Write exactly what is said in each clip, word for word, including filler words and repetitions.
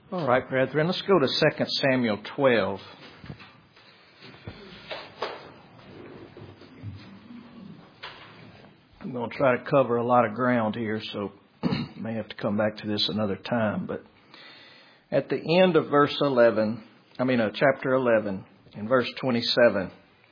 All right, brethren, let's go to Second Samuel twelve. I'm going to try to cover a lot of ground here, so may have to come back to this another time. But at the end of verse eleven, I mean uh, chapter eleven, in verse twenty-seven,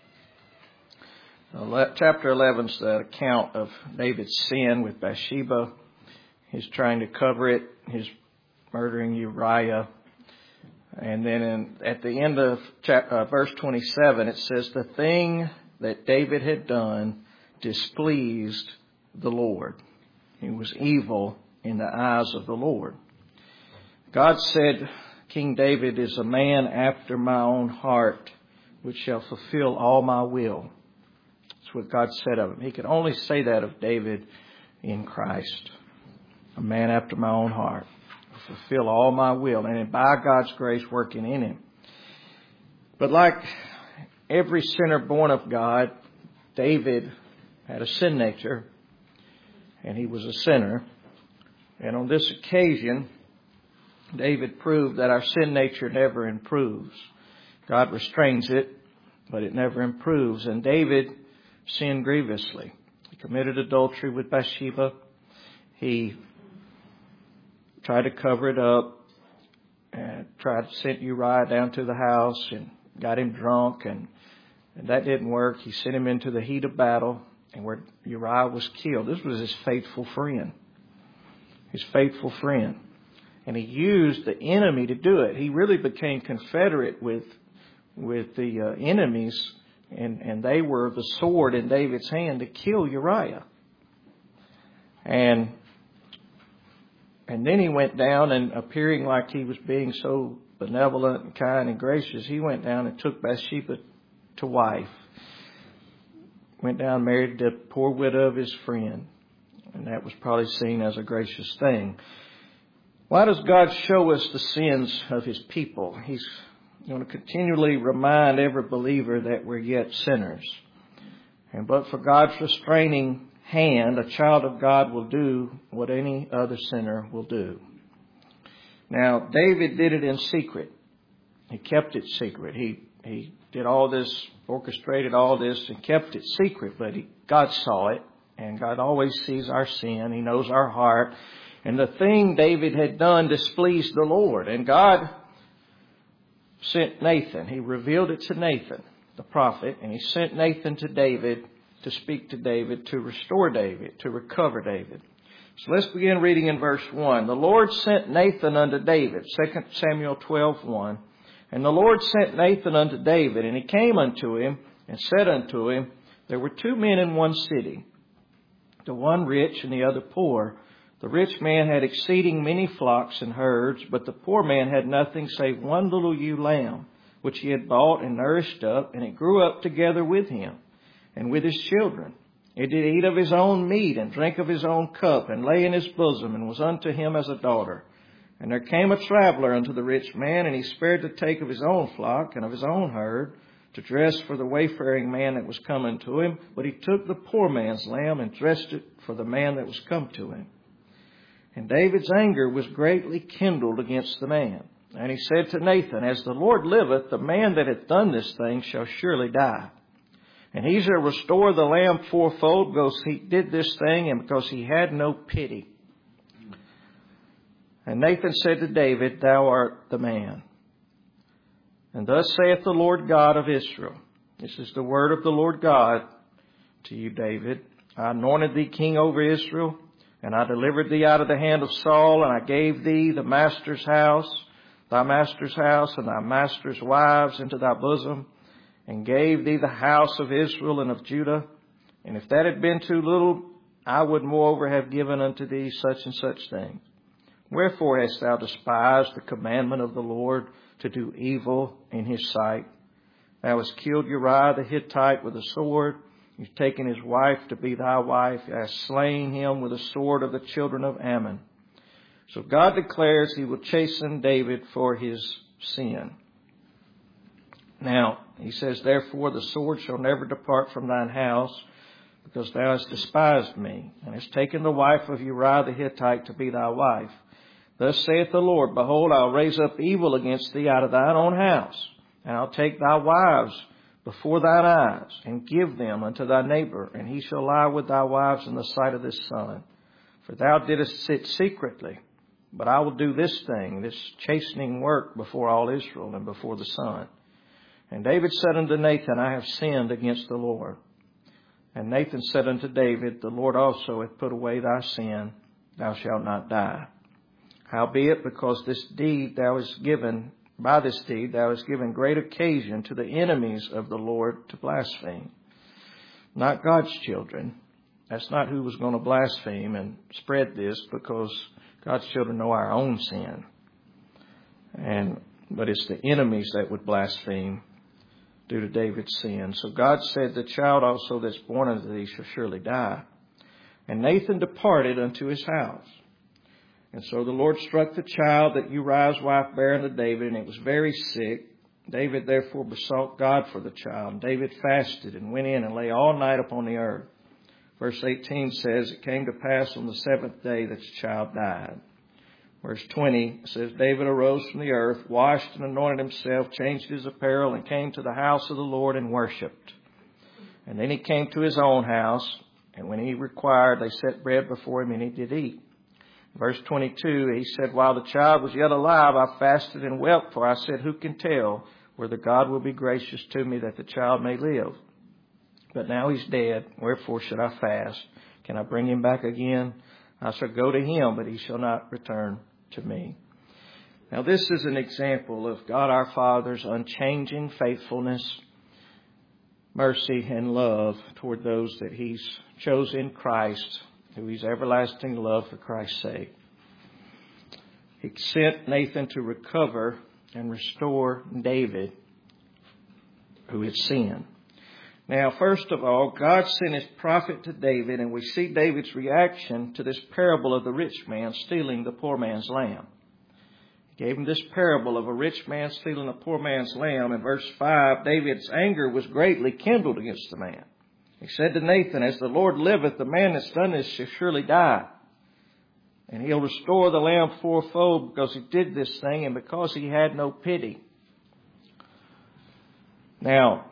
uh, chapter eleven is the account of David's sin with Bathsheba. He's trying to cover it. He's murdering Uriah. And then in, at the end of chap, uh, verse twenty-seven, it says, the thing that David had done displeased the Lord. It was evil in the eyes of the Lord. God said, King David is a man after my own heart, which shall fulfill all my will. That's what God said of him. He could only say that of David in Christ. A man after my own heart. Fulfill all my will, and by God's grace working in him. But like every sinner born of God, David had a sin nature, and he was a sinner. And on this occasion, David proved that our sin nature never improves. God restrains it, but it never improves. And David sinned grievously. He committed adultery with Bathsheba. He tried to cover it up, and tried to send Uriah down to the house and got him drunk, and, and that didn't work. He sent him into the heat of battle, and where Uriah was killed. This was his faithful friend. His faithful friend. And he used the enemy to do it. He really became confederate with with the uh, enemies, and, and they were the sword in David's hand to kill Uriah. And And then he went down, and appearing like he was being so benevolent and kind and gracious, he went down and took Bathsheba to wife. Went down and married the poor widow of his friend. And that was probably seen as a gracious thing. Why does God show us the sins of his people? He's going to continually remind every believer that we're yet sinners. And but for God's restraining hand, a child of God will do what any other sinner will do. Now, David did it in secret. He kept it secret. He he did all this, orchestrated all this, and kept it secret. But he, God saw it, and God always sees our sin. He knows our heart. And the thing David had done displeased the Lord. And God sent Nathan. He revealed it to Nathan, the prophet, and he sent Nathan to David to speak to David, to restore David, to recover David. So let's begin reading in verse one. The Lord sent Nathan unto David, Second Samuel twelve one. And the Lord sent Nathan unto David, and he came unto him, and said unto him, there were two men in one city, the one rich and the other poor. The rich man had exceeding many flocks and herds, but the poor man had nothing save one little ewe lamb, which he had bought and nourished up, and it grew up together with him and with his children. It did eat of his own meat and drink of his own cup, and lay in his bosom, and was unto him as a daughter. And there came a traveler unto the rich man, and he spared to take of his own flock and of his own herd, to dress for the wayfaring man that was coming to him. But he took the poor man's lamb, and dressed it for the man that was come to him. And David's anger was greatly kindled against the man. And he said to Nathan, as the Lord liveth, the man that hath done this thing shall surely die. And he shall restore the lamb fourfold, because he did this thing, and because he had no pity. And Nathan said to David, thou art the man. And thus saith the Lord God of Israel. This is the word of the Lord God to you, David. I anointed thee king over Israel, and I delivered thee out of the hand of Saul, and I gave thee the master's house, thy master's house, and thy master's wives into thy bosom, and gave thee the house of Israel and of Judah. And if that had been too little, I would moreover have given unto thee such and such things. Wherefore hast thou despised the commandment of the Lord to do evil in his sight? Thou hast killed Uriah the Hittite with a sword. You've taken his wife to be thy wife. Thou hast slain him with a sword of the children of Ammon. So God declares he will chasten David for his sin. Now, he says, therefore the sword shall never depart from thine house, because thou hast despised me, and hast taken the wife of Uriah the Hittite to be thy wife. Thus saith the Lord, Behold, I'll raise up evil against thee out of thine own house, and I'll take thy wives before thine eyes, and give them unto thy neighbor, and he shall lie with thy wives in the sight of this sun. For thou didst sit secretly, but I will do this thing, this chastening work before all Israel and before the sun. And David said unto Nathan, I have sinned against the Lord. And Nathan said unto David, The Lord also hath put away thy sin, thou shalt not die. Howbeit, because this deed thou hast given, by this deed thou hast given great occasion to the enemies of the Lord to blaspheme. Not God's children. That's not who was going to blaspheme and spread this, because God's children know our own sin. And but it's the enemies that would blaspheme due to David's sin. So God said, The child also that's born unto thee shall surely die. And Nathan departed unto his house. And so the Lord struck the child that Uriah's wife bare unto David, and it was very sick. David therefore besought God for the child. And David fasted and went in and lay all night upon the earth. Verse eighteen says, It came to pass on the seventh day that the child died. Verse twenty says, David arose from the earth, washed and anointed himself, changed his apparel, and came to the house of the Lord and worshipped. And then he came to his own house, and when he required, they set bread before him, and he did eat. Verse twenty-two, he said, While the child was yet alive, I fasted and wept, for I said, Who can tell whether God will be gracious to me that the child may live? But now he's dead. Wherefore should I fast? Can I bring him back again? I shall go to him, but he shall not return to me. Now this is an example of God our Father's unchanging faithfulness, mercy, and love toward those that he's chosen in Christ, who he's everlasting love for Christ's sake. He sent Nathan to recover and restore David, who had sinned. Now, first of all, God sent his prophet to David, and we see David's reaction to this parable of the rich man stealing the poor man's lamb. He gave him this parable of a rich man stealing a poor man's lamb. In verse five, David's anger was greatly kindled against the man. He said to Nathan, As the Lord liveth, the man that's done this shall surely die. And he'll restore the lamb fourfold, because he did this thing and because he had no pity. Now,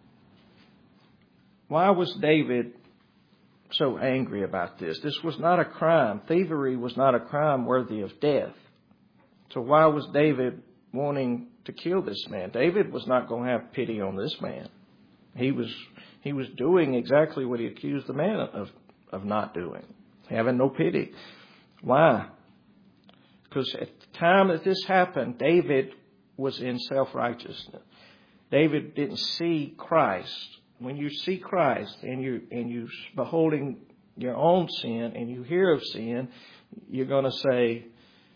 why was David so angry about this? This was not a crime. Thievery was not a crime worthy of death. So why was David wanting to kill this man? David was not going to have pity on this man. He was he was doing exactly what he accused the man of, of not doing, having no pity. Why? Because at the time that this happened, David was in self-righteousness. David didn't see Christ. When you see Christ and you and you beholding your own sin and you hear of sin, you're going to say,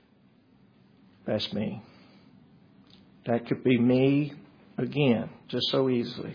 that's me. That could be me again, just so easily.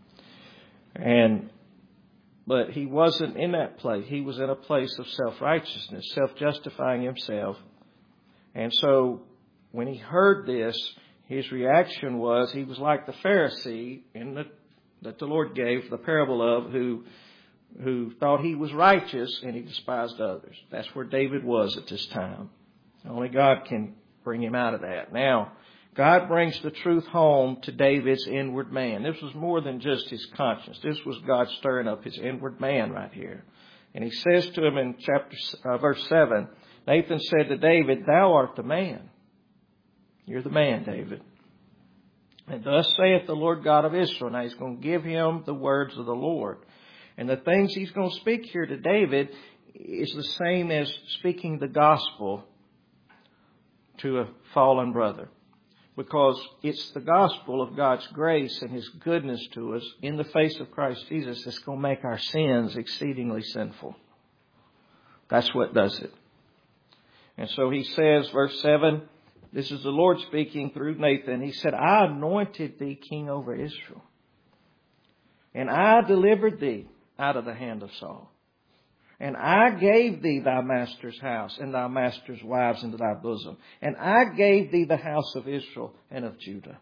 And but he wasn't in that place. He was in a place of self-righteousness, self-justifying himself. And so when he heard this, his reaction was he was like the Pharisee in the that the Lord gave the parable of, who who thought he was righteous and he despised others. That's where David was at this time. Only God can bring him out of that. Now, God brings the truth home to David's inward man. This was more than just his conscience. This was God stirring up his inward man right here. And he says to him in chapter uh, verse seven, Nathan said to David, Thou art the man. You're the man, David. And thus saith the Lord God of Israel. Now he's going to give him the words of the Lord. And the things he's going to speak here to David is the same as speaking the gospel to a fallen brother. Because it's the gospel of God's grace and his goodness to us in the face of Christ Jesus that's going to make our sins exceedingly sinful. That's what does it. And so he says, verse seven, this is the Lord speaking through Nathan. He said, I anointed thee king over Israel, and I delivered thee out of the hand of Saul. And I gave thee thy master's house and thy master's wives into thy bosom. And I gave thee the house of Israel and of Judah.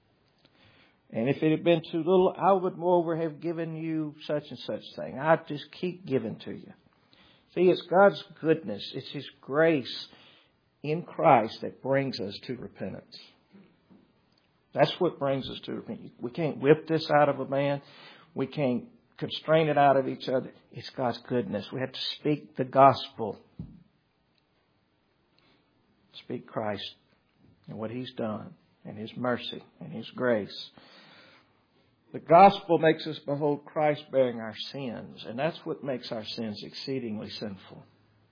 And if it had been too little, I would moreover have given you such and such thing. I just keep giving to you. See, it's God's goodness. It's his grace in Christ that brings us to repentance. That's what brings us to repentance. We can't whip this out of a man. We can't constrain it out of each other. It's God's goodness. We have to speak the gospel. Speak Christ and what He's done and His mercy and His grace. The gospel makes us behold Christ bearing our sins, and that's what makes our sins exceedingly sinful.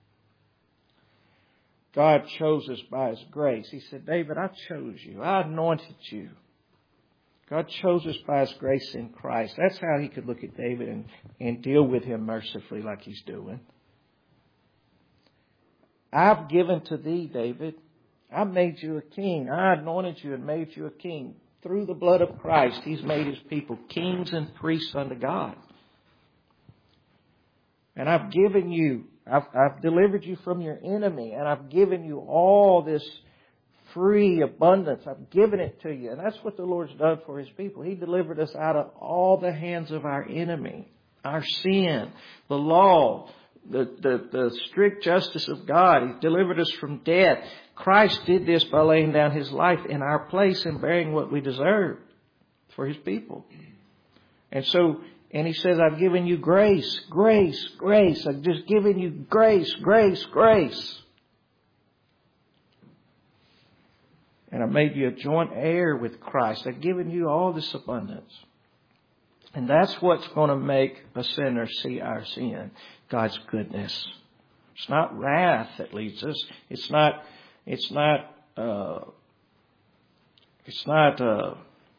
God chose us by His grace. He said, David, I chose you. I anointed you. God chose us by His grace in Christ. That's how He could look at David and, and deal with him mercifully like He's doing. I've given to thee, David. I made you a king. I anointed you and made you a king. Through the blood of Christ, He's made His people kings and priests unto God. And I've given you, I've, I've delivered you from your enemy, and I've given you all this free abundance. I've given it to you. And that's what the Lord's done for His people. He delivered us out of all the hands of our enemy, our sin, the law, the, the, the strict justice of God. He delivered us from death. Christ did this by laying down His life in our place and bearing what we deserve for His people. And so, and He says, I've given you grace, grace, grace. I've just given you grace, grace, grace. And I've made you a joint heir with Christ. I've given you all this abundance. And that's what's going to make a sinner see our sin. God's goodness. It's not wrath that leads us. It's not, it's not, uh, it's not, uh,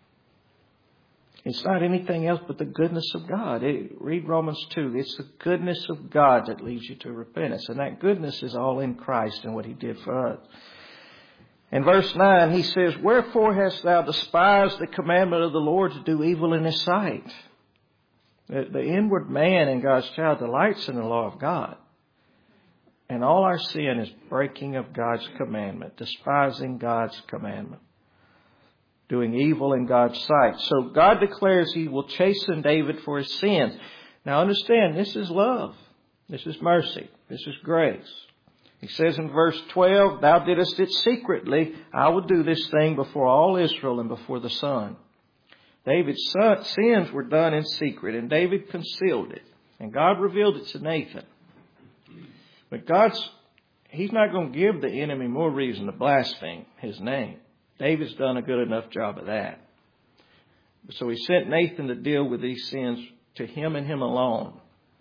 it's not anything else but the goodness of God. It, read Romans two. It's the goodness of God that leads you to repentance. And that goodness is all in Christ and what He did for us. In verse nine, he says, wherefore hast thou despised the commandment of the Lord to do evil in His sight? The, the inward man in God's child delights in the law of God. And all our sin is breaking of God's commandment, despising God's commandment, doing evil in God's sight. So God declares He will chasten David for his sins. Now understand, this is love. This is mercy. This is grace. He says in verse twelve, thou didst it secretly. I will do this thing before all Israel and before the sun. David's son, sins were done in secret, and David concealed it. And God revealed it to Nathan. But God's, He's not going to give the enemy more reason to blaspheme His name. David's done a good enough job of that. So He sent Nathan to deal with these sins to him and him alone.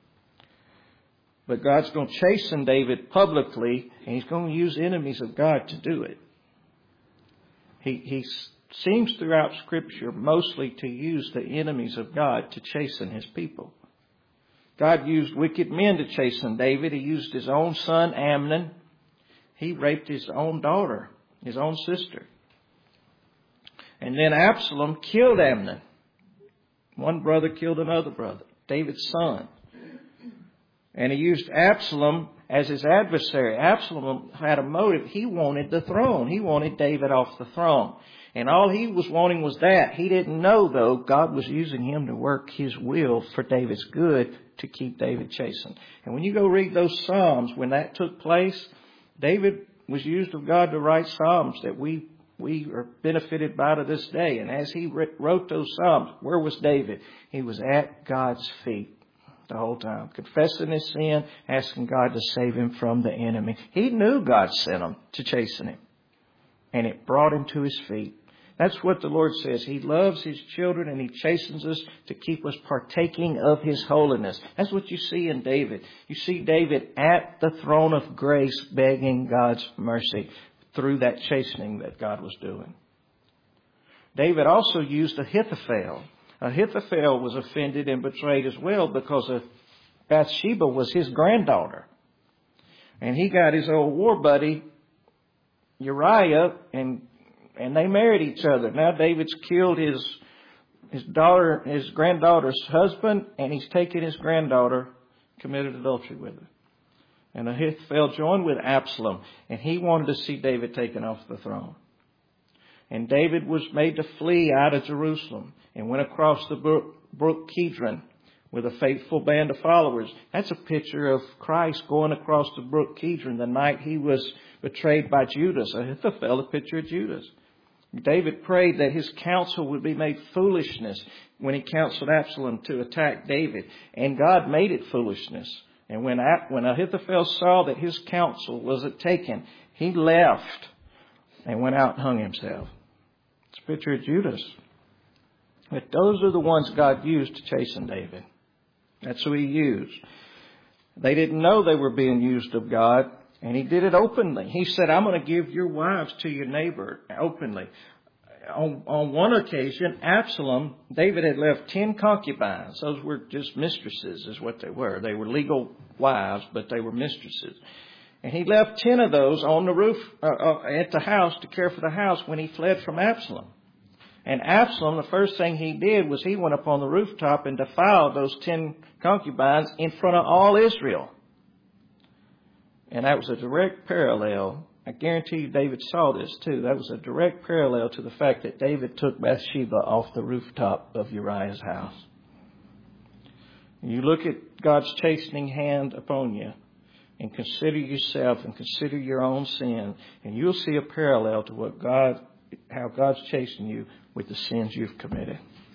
But God's going to chasten David publicly, and He's going to use enemies of God to do it. He, he seems throughout Scripture mostly to use the enemies of God to chasten His people. God used wicked men to chasten David. He used His own son, Amnon. He raped his own daughter, his own sister. And then Absalom killed Amnon. One brother killed another brother, David's son. And he used Absalom as his adversary. Absalom had a motive. He wanted the throne. He wanted David off the throne. And all he was wanting was that. He didn't know, though, God was using him to work His will for David's good to keep David chastened. And when you go read those Psalms, when that took place, David was used of God to write Psalms that we we are benefited by to this day. And as he wrote those Psalms, where was David? He was at God's feet the whole time, confessing his sin, asking God to save him from the enemy. He knew God sent him to chasten him, and it brought him to his feet. That's what the Lord says. He loves His children, and He chastens us to keep us partaking of His holiness. That's what you see in David. You see David at the throne of grace begging God's mercy through that chastening that God was doing. David also used Ahithophel. Ahithophel was offended and betrayed as well because of Bathsheba was his granddaughter. And he got his old war buddy Uriah, and and they married each other. Now David's killed his his daughter, his granddaughter's husband, and he's taken his granddaughter, committed adultery with her. And Ahithophel joined with Absalom, and he wanted to see David taken off the throne. And David was made to flee out of Jerusalem and went across the brook, brook Kidron, with a faithful band of followers. That's a picture of Christ going across the brook Kidron the night he was betrayed by Judas. Ahithophel, a picture of Judas. David prayed that his counsel would be made foolishness when he counseled Absalom to attack David. And God made it foolishness. And when when Ahithophel saw that his counsel wasn't taken, he left and went out and hung himself. It's a picture of Judas. But those are the ones God used to chasten David. That's who he used. They didn't know they were being used of God, and he did it openly. He said, I'm going to give your wives to your neighbor openly. On, on one occasion, Absalom, David had left ten concubines. Those were just mistresses is what they were. They were legal wives, but they were mistresses. And he left ten of those on the roof uh, uh, at the house to care for the house when he fled from Absalom. And Absalom, the first thing he did was he went up on the rooftop and defiled those ten concubines in front of all Israel. And that was a direct parallel. I guarantee you David saw this too. That was a direct parallel to the fact that David took Bathsheba off the rooftop of Uriah's house. You look at God's chastening hand upon you and consider yourself and consider your own sin, and you'll see a parallel to what God, how God's chastening you with the sins you've committed.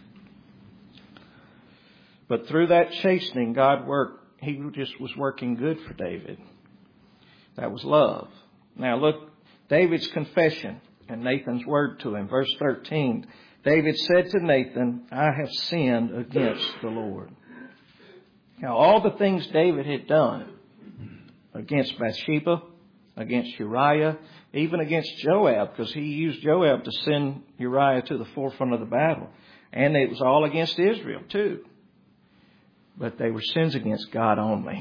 But through that chastening, God worked. He just was working good for David. That was love. Now look, David's confession and Nathan's word to him. Verse thirteen, David said to Nathan, I have sinned against the Lord. Now all the things David had done against Bathsheba, against Uriah, even against Joab, because he used Joab to send Uriah to the forefront of the battle. And it was all against Israel too. But they were sins against God only.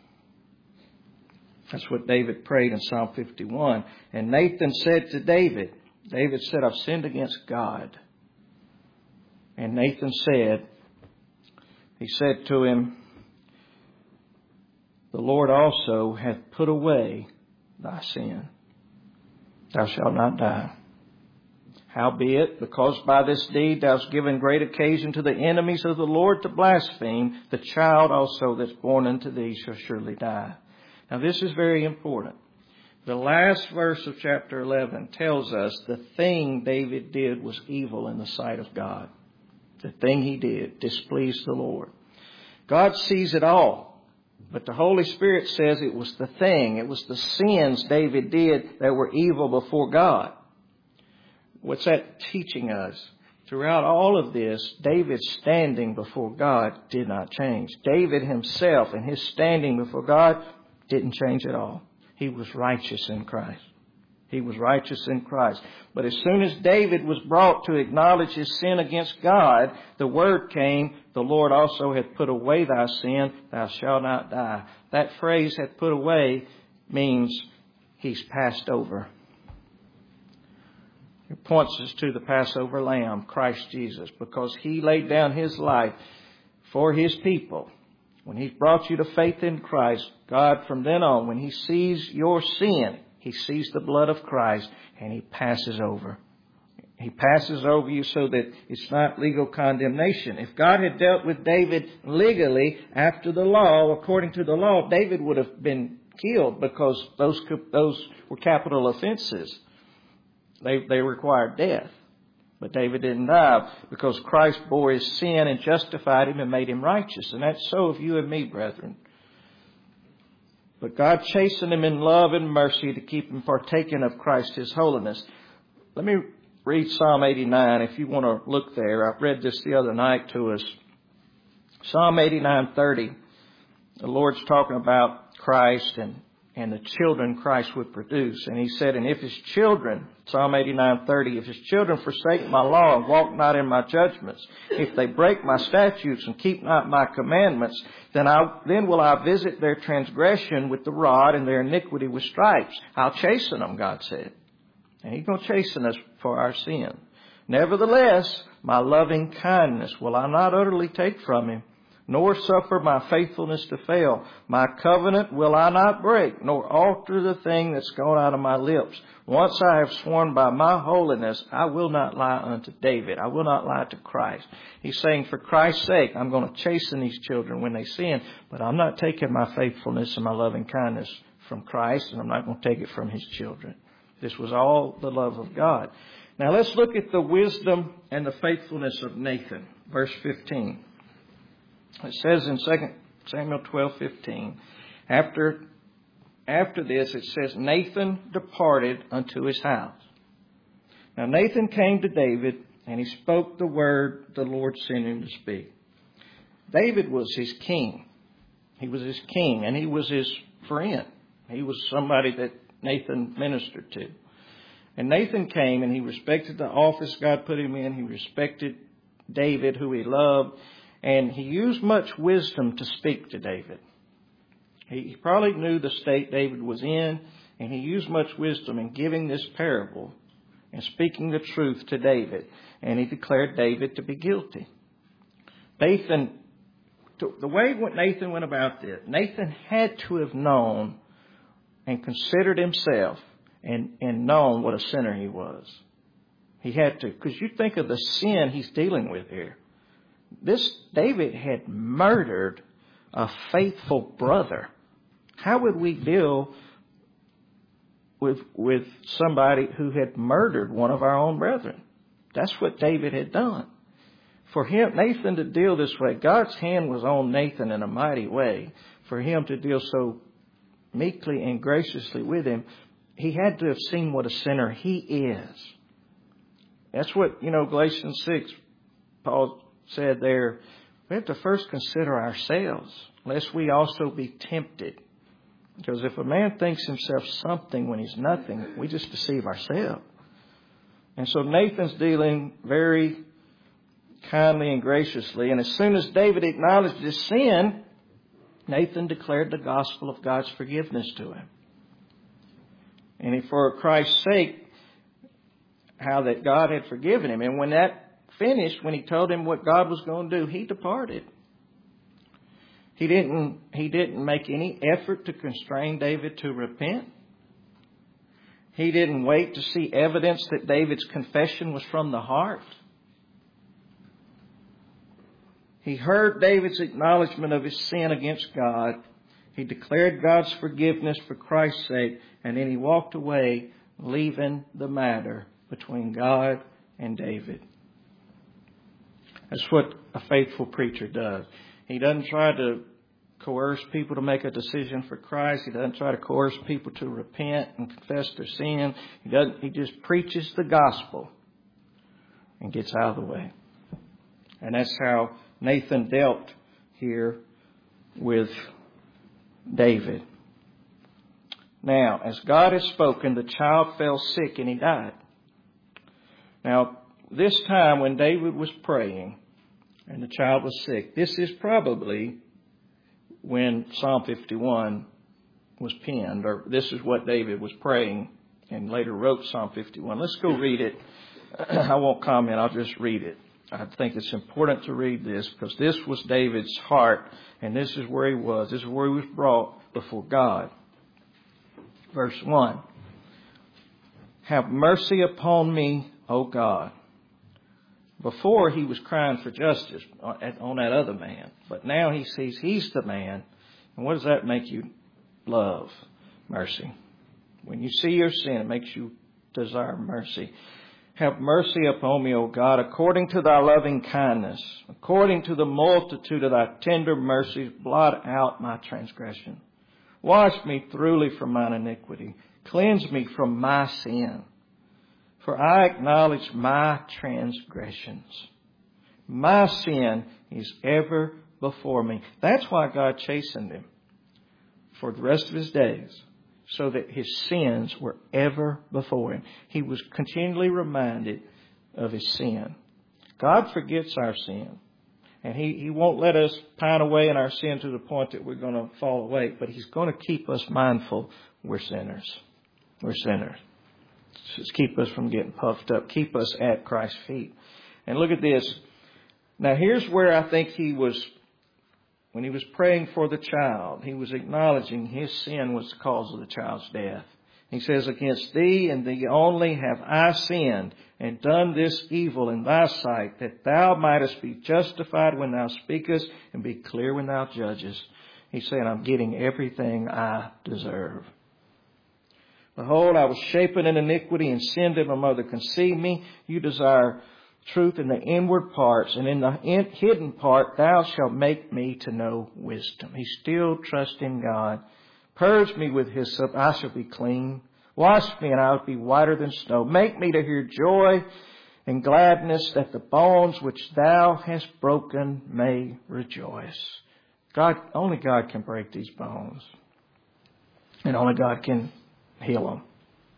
That's what David prayed in Psalm fifty-one. And Nathan said to David, David said, I've sinned against God. And Nathan said, he said to him, the Lord also hath put away thy sin. Thou shalt not die. Howbeit, because by this deed thou hast given great occasion to the enemies of the Lord to blaspheme, the child also that's born unto thee shall surely die. Now this is very important. The last verse of chapter eleven tells us the thing David did was evil in the sight of God. The thing he did displeased the Lord. God sees it all. But the Holy Spirit says it was the thing, it was the sins David did that were evil before God. What's that teaching us? Throughout all of this, David's standing before God did not change. David himself and his standing before God didn't change at all. He was righteous in Christ. He was righteous in Christ. But as soon as David was brought to acknowledge his sin against God, the word came, the Lord also hath put away thy sin, thou shalt not die. That phrase, hath put away, means he's passed over. It points us to the Passover Lamb, Christ Jesus, because he laid down his life for his people. When he's brought you to faith in Christ, God from then on, when he sees your sin, he sees the blood of Christ and he passes over. He passes over you so that it's not legal condemnation. If God had dealt with David legally after the law, according to the law, David would have been killed because those those were capital offenses. They they required death. But David didn't die because Christ bore his sin and justified him and made him righteous. And that's so of you and me, brethren. But God chastened him in love and mercy to keep him partaking of Christ, his holiness. Let me read Psalm eighty-nine if you want to look there. I read this the other night to us. Psalm eighty-nine thirty. The Lord's talking about Christ and and the children Christ would produce. And he said, and if his children, Psalm eighty-nine thirty, if his children forsake my law and walk not in my judgments, if they break my statutes and keep not my commandments, then I then will I visit their transgression with the rod and their iniquity with stripes. I'll chasten them, God said. And he's going to chasten us for our sin. Nevertheless, my loving kindness will I not utterly take from him, nor suffer my faithfulness to fail. My covenant will I not break, nor alter the thing that's gone out of my lips. Once I have sworn by my holiness, I will not lie unto David. I will not lie to Christ. He's saying, for Christ's sake, I'm going to chasten these children when they sin, but I'm not taking my faithfulness and my loving kindness from Christ, and I'm not going to take it from His children. This was all the love of God. Now let's look at the wisdom and the faithfulness of Nathan. Verse fifteen. It says in Second Samuel twelve fifteen, after, after this it says, Nathan departed unto his house. Now Nathan came to David, and he spoke the word the Lord sent him to speak. David was his king. He was his king, and he was his friend. He was somebody that Nathan ministered to. And Nathan came, and he respected the office God put him in. He respected David, who he loved. And he used much wisdom to speak to David. He probably knew the state David was in, and he used much wisdom in giving this parable and speaking the truth to David. And he declared David to be guilty. Nathan, the way Nathan went about this, Nathan had to have known and considered himself and, and known what a sinner he was. He had to, because you think of the sin he's dealing with here. This David had murdered a faithful brother. How would we deal with with somebody who had murdered one of our own brethren? That's what David had done. For him, Nathan to deal this way, God's hand was on Nathan in a mighty way. For him to deal so meekly and graciously with him, he had to have seen what a sinner he is. That's what, you know, Galatians six, Paul said there, we have to first consider ourselves, lest we also be tempted. Because if a man thinks himself something when he's nothing, we just deceive ourselves. And so Nathan's dealing very kindly and graciously. And as soon as David acknowledged his sin, Nathan declared the gospel of God's forgiveness to him. And for Christ's sake, how that God had forgiven him. And when that finished, when he told him what God was going to do, he departed. He didn't, he didn't make any effort to constrain David to repent. He didn't wait to see evidence that David's confession was from the heart. He heard David's acknowledgement of his sin against God. He declared God's forgiveness for Christ's sake, and then he walked away, leaving the matter between God and David. That's what a faithful preacher does. He doesn't try to coerce people to make a decision for Christ. He doesn't try to coerce people to repent and confess their sin. He doesn't. He just preaches the gospel and gets out of the way. And that's how Nathan dealt here with David. Now, as God has spoken, the child fell sick and he died. Now, this time when David was praying and the child was sick, this is probably when Psalm fifty-one was penned, or this is what David was praying and later wrote Psalm fifty-one. Let's go read it. I won't comment. I'll just read it. I think it's important to read this because this was David's heart, and this is where he was. This is where he was brought before God. Verse one. Have mercy upon me, O God. Before he was crying for justice on that other man, but now he sees he's the man. And what does that make you love? Mercy. When you see your sin, it makes you desire mercy. Have mercy upon me, O God, according to thy loving kindness, according to the multitude of thy tender mercies, blot out my transgression. Wash me thoroughly from mine iniquity. Cleanse me from my sin. For I acknowledge my transgressions. My sin is ever before me. That's why God chastened him for the rest of his days, so that his sins were ever before him. He was continually reminded of his sin. God forgets our sin. And he, he won't let us pine away in our sin to the point that we're going to fall away. But he's going to keep us mindful we're sinners. We're sinners. Just keep us from getting puffed up. Keep us at Christ's feet. And look at this. Now here's where I think he was when he was praying for the child, he was acknowledging his sin was the cause of the child's death. He says, against thee and thee only have I sinned and done this evil in thy sight, that thou mightest be justified when thou speakest and be clear when thou judgest. He's saying, I'm getting everything I deserve. Behold, I was shapen in iniquity, and sin did my mother conceive me. You desire truth in the inward parts, and in the in, hidden part thou shalt make me to know wisdom. He's still trusting God. Purge me with hyssop, I shall be clean. Wash me, and I will be whiter than snow. Make me to hear joy and gladness, that the bones which thou hast broken may rejoice. God, only God can break these bones. And only God can heal them.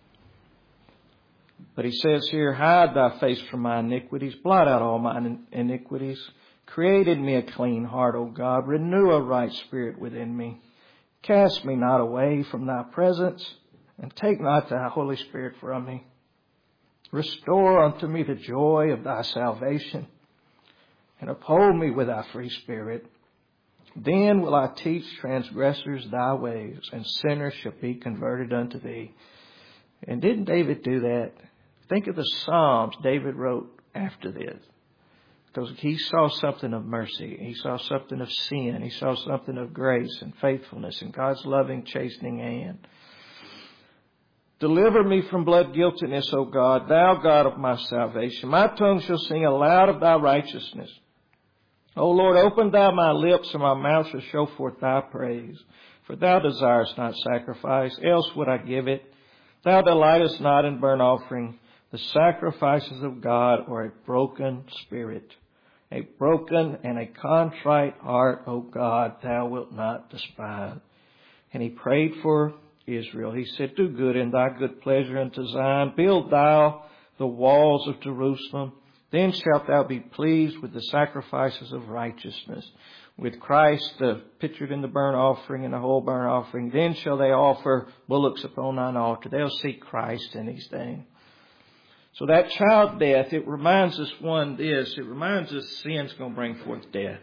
But he says here, hide thy face from my iniquities, blot out all my iniquities. Create in me a clean heart, O God. Renew a right spirit within me. Cast me not away from thy presence, and take not thy Holy Spirit from me. Restore unto me the joy of thy salvation, and uphold me with thy free spirit. Then will I teach transgressors thy ways, and sinners shall be converted unto thee. And didn't David do that? Think of the Psalms David wrote after this. Because he saw something of mercy. He saw something of sin. He saw something of grace and faithfulness and God's loving, chastening hand. Deliver me from blood guiltiness, O God, thou God of my salvation. My tongue shall sing aloud of thy righteousness. O Lord, open thou my lips, and my mouth shall show forth thy praise. For thou desirest not sacrifice, else would I give it. Thou delightest not in burnt offering. The sacrifices of God are a broken spirit, a broken and a contrite heart, O God, thou wilt not despise. And he prayed for Israel. He said, do good in thy good pleasure unto Zion. Build thou the walls of Jerusalem. Then shalt thou be pleased with the sacrifices of righteousness. With Christ uh, pictured in the burnt offering and the whole burnt offering. Then shall they offer bullocks upon thine altar. They'll seek Christ in these things. So that child death, it reminds us, one, this. It reminds us sin's going to bring forth death.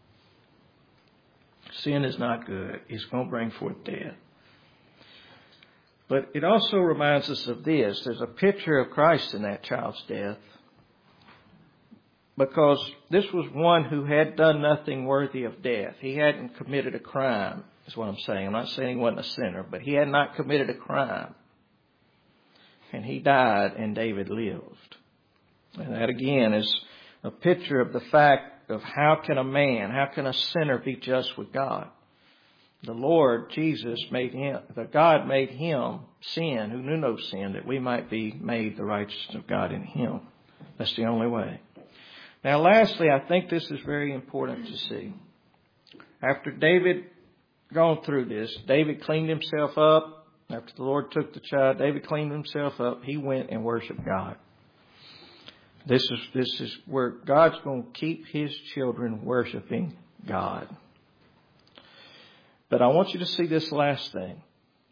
Sin is not good. It's going to bring forth death. But it also reminds us of this. There's a picture of Christ in that child's death. Because this was one who had done nothing worthy of death. He hadn't committed a crime, is what I'm saying. I'm not saying he wasn't a sinner, but he had not committed a crime. And he died, and David lived. And that again is a picture of the fact of how can a man, how can a sinner be just with God? The Lord Jesus made him, the God made him sin, who knew no sin, that we might be made the righteousness of God in him. That's the only way. Now, lastly, I think this is very important to see. After David gone through this, David cleaned himself up. After the Lord took the child, David cleaned himself up. He went and worshiped God. This is, this is where God's going to keep his children worshiping God. But I want you to see this last thing.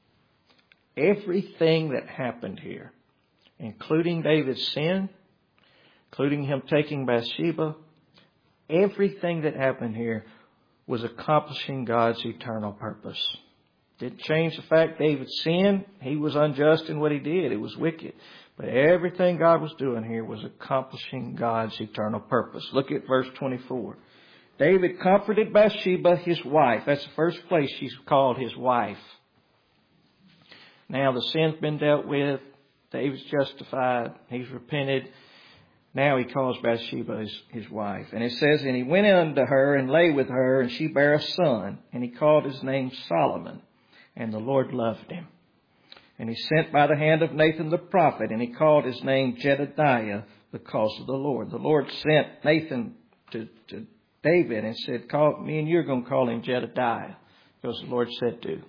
Everything that happened here, including David's sin, including him taking Bathsheba, everything that happened here was accomplishing God's eternal purpose. Didn't change the fact David sinned. He was unjust in what he did. It was wicked. But everything God was doing here was accomplishing God's eternal purpose. Look at verse twenty-four. David comforted Bathsheba, his wife. That's the first place she's called his wife. Now the sin's been dealt with. David's justified. He's repented. Now he calls Bathsheba his, his wife. And it says, and he went unto her and lay with her, and she bare a son. And he called his name Solomon. And the Lord loved him. And he sent by the hand of Nathan the prophet, and he called his name Jedediah, because of the Lord. The Lord sent Nathan to, to David and said, call, me and you are going to call him Jedediah, because the Lord said to.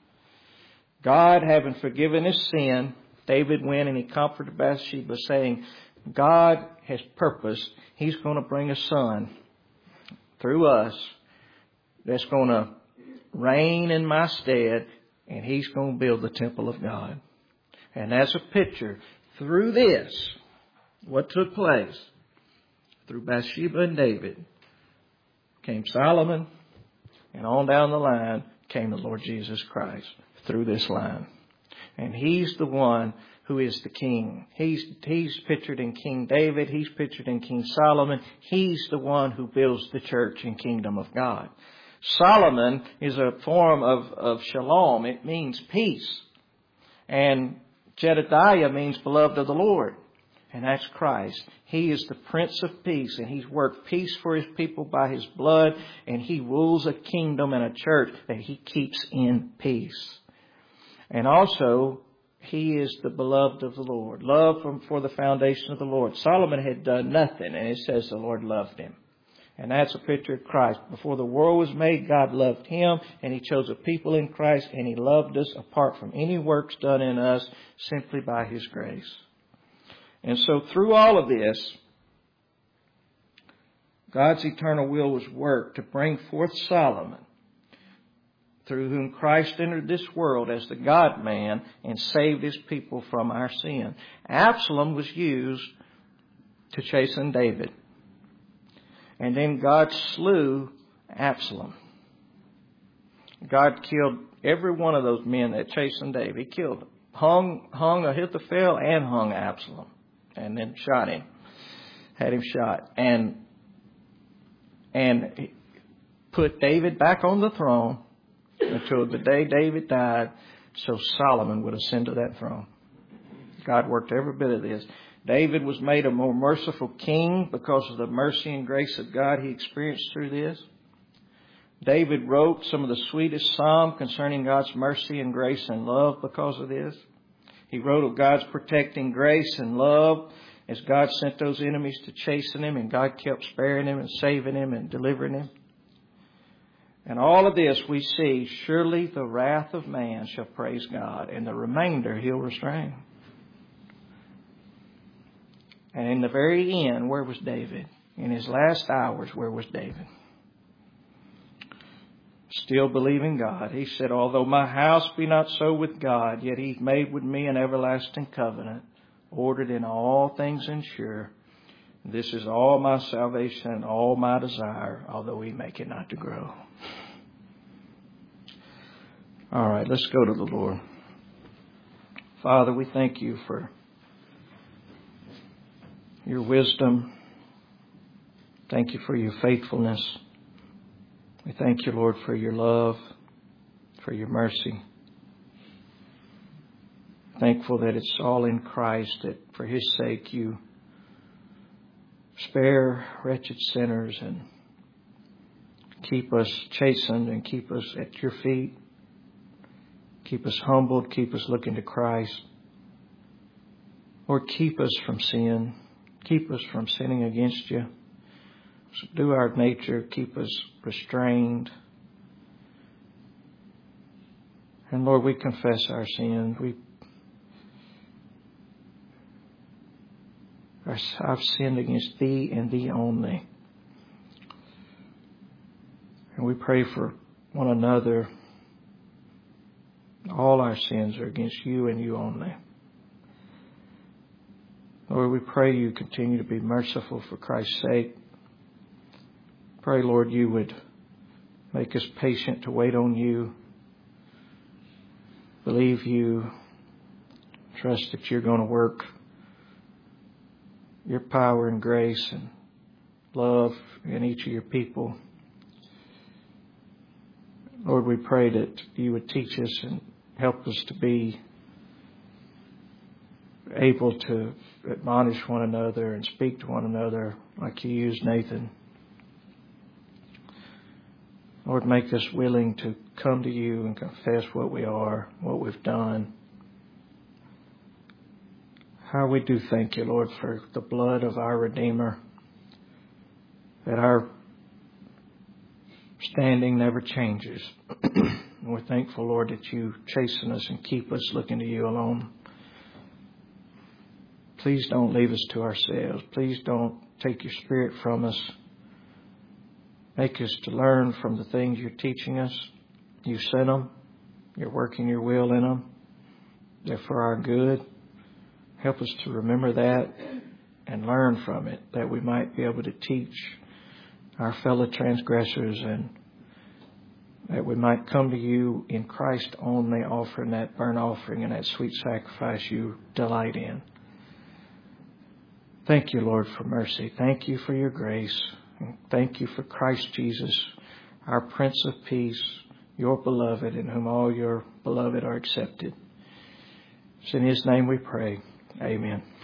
God, having forgiven his sin, David went and he comforted Bathsheba, saying, God has purposed, he's going to bring a son through us that's going to reign in my stead, and he's going to build the temple of God. And as a picture, through this, what took place, through Bathsheba and David, came Solomon, And on down the line came the Lord Jesus Christ through this line. And He's the one who is the king. He's, he's pictured in King David. He's pictured in King Solomon. He's the one who builds the church and kingdom of God. Solomon is a form of, of shalom. It means peace. And Jedediah means beloved of the Lord. And that's Christ. He is the Prince of Peace, and He's worked peace for His people by His blood, and He rules a kingdom and a church that He keeps in peace. And also, He is the beloved of the Lord. Love from for the foundation of the Lord. Solomon had done nothing, and it says the Lord loved him. And that's a picture of Christ. Before the world was made, God loved him, and He chose a people in Christ, and He loved us apart from any works done in us, simply by His grace. And so through all of this, God's eternal will was worked to bring forth Solomon, through whom Christ entered this world as the God-man and saved His people from our sin. Absalom was used to chasten David. And then God slew Absalom. God killed every one of those men that chastened David. He killed them. Hung, hung Ahithophel and hung Absalom. And then shot him. Had him shot. And, and put David back on the throne until the day David died, so Solomon would ascend to that throne. God worked every bit of this. David was made a more merciful king because of the mercy and grace of God he experienced through this. David wrote some of the sweetest psalm concerning God's mercy and grace and love because of this. He wrote of God's protecting grace and love as God sent those enemies to chasten him, and God kept sparing him and saving him and delivering him. And all of this we see, surely the wrath of man shall praise God, and the remainder He'll restrain. And in the very end, where was David? In his last hours, where was David? Still believing God. He said, although my house be not so with God, yet He's made with me an everlasting covenant, ordered in all things and sure. This is all my salvation and all my desire, although He make it not to grow. All right, let's go to the Lord. Father, we thank You for Your wisdom. Thank You for Your faithfulness. We thank You, Lord, for Your love, for Your mercy. Thankful that it's all in Christ, that for His sake You spare wretched sinners and keep us chastened and keep us at Your feet. Keep us humbled. Keep us looking to Christ. Lord, keep us from sin. Keep us from sinning against You. Subdue our nature. Keep us restrained. And Lord, we confess our sin. We, I've sinned against Thee and Thee only. And we pray for one another. All our sins are against You and You only. Lord, we pray You continue to be merciful for Christ's sake. Pray, Lord, You would make us patient to wait on You. Believe You. Trust that You're going to work Your power and grace and love in each of Your people. Lord, we pray that You would teach us and help us to be able to admonish one another and speak to one another like You used Nathan. Lord, make us willing to come to You and confess what we are, what we've done. How we do thank You, Lord, for the blood of our Redeemer, that our standing never changes. And we're thankful, Lord, that You chasten us and keep us looking to You alone. Please don't leave us to ourselves. Please don't take Your Spirit from us. Make us to learn from the things You're teaching us. You sent them. You're working Your will in them. They're for our good. Help us to remember that and learn from it, that we might be able to teach our fellow transgressors and that we might come to you in Christ only, offering that burnt offering and that sweet sacrifice you delight in. Thank you, Lord, for mercy. Thank you for your grace. And thank you for Christ Jesus, our Prince of Peace, your beloved, in whom all your beloved are accepted. It's in his name we pray. Amen.